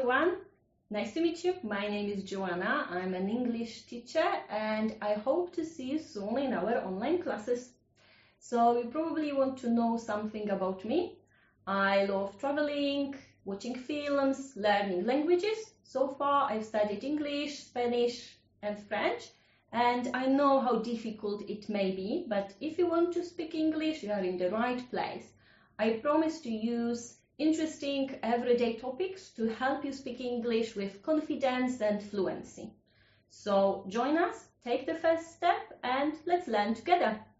everyone. Nice to meet you. My name is Joanna. I'm an English teacher and I hope to see you soon in our online classes. So you probably want to know something about me. I love traveling, watching films, learning languages. So far I've studied English, Spanish and French, and I know how difficult it may be, but if you want to speak English, you are in the right place. I promise to use interesting everyday topics to help you speak English with confidence and fluency. So join us, take the first step, and let's learn together.